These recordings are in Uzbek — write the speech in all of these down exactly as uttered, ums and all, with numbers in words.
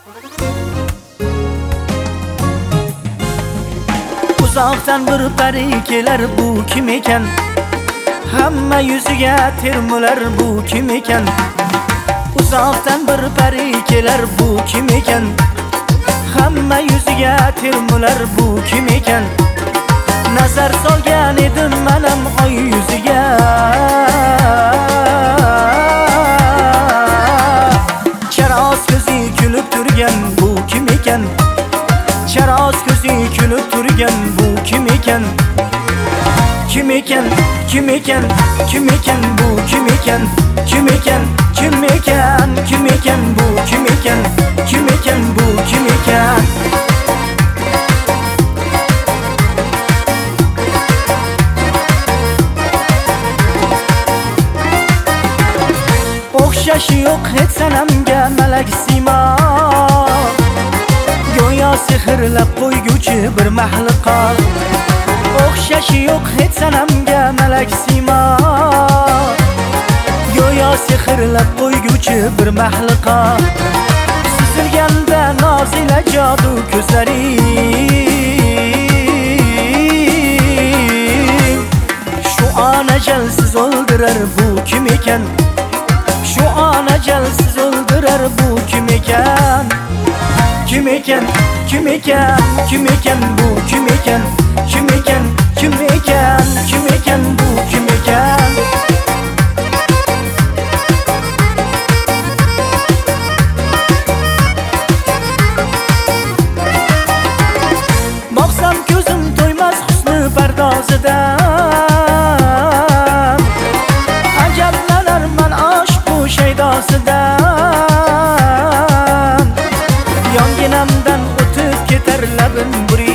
Uzoqdan bir pari kelar, bu kim ekan? Hamma yuziga termular, bu kim ekan? Uzoqdan bir pari kelar, bu kim ekan? Hamma yuziga termular, bu kim ekan? Nazar solgan edim manam oy yuziga, charoz ko'zi kulib turgan, bu kim ekan? Charoz ko'zi kulib turgan, bu kim ekan? Kim ekan? Kim ekan? Kim ekan? Bu kim ekan? Kim ekan? Kim ekan? Kim ekan? Bu kim ekan? Kim ekan? Bu kim ekan? O'xshashi yo'q hech sanamga malak simo, go'yo sehrlab qo'yguvchi bir mahliqo. O'xshashi yo'q hech sanamga malak simo, go'yo sehrlab qo'yguvchi bir mahliqo. Sizilganda nozila jodu ko'zlaring, shu on ajalsiz o'ldirar, bu kim ekan? Shu on ajalsiz o'ldirar, bu kim ekan? Kim ekan? Kim ekan? Kim ekan? Bu kim ekan? Kim ekan? Kim ekan? Kim ekan? Bu kim ekan? Boqsam ko'zim to'ymas husni pardozidan, ajablanarman oshqu shaydosidan. Yonginamdan o'tib ketar labim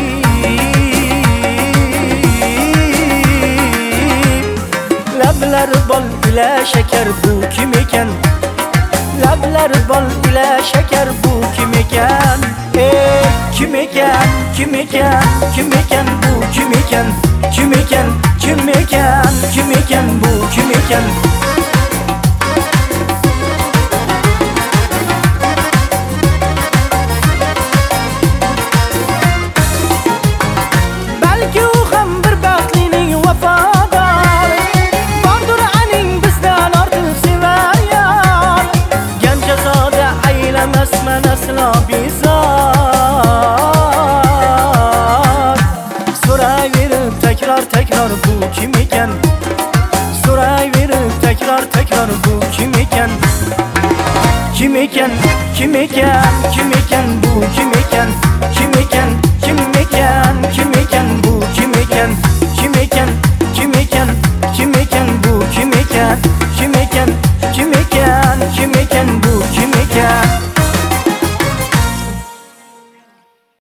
burib, lablari bol ila shakar, bu kim ekan? Lablari bol ila shakar, bu kim ekan? Ey kim ekan? Kim ekan? Kim ekan? Bu kim ekan? Kim ekan? Kim ekan? Kim ekan? Bu kim ekan? Balki u ham bir baxtlining vafodor, bordur aning bizdan ortiq sevar yor. Ganjazoda aylamasman aslo bezor, so'rayverib takror takror, bu kim ekan? So'rayverib takror takror, bu kim ekan? Kim ekan? Kim ekan? Kim ekan? Bu kim ekan? Kim ekan? Kim ekan? Kim ekan? Bu kim ekan? Kim ekan? Kim ekan? Kim ekan? Bu kim ekan? Kim ekan? Kim ekan?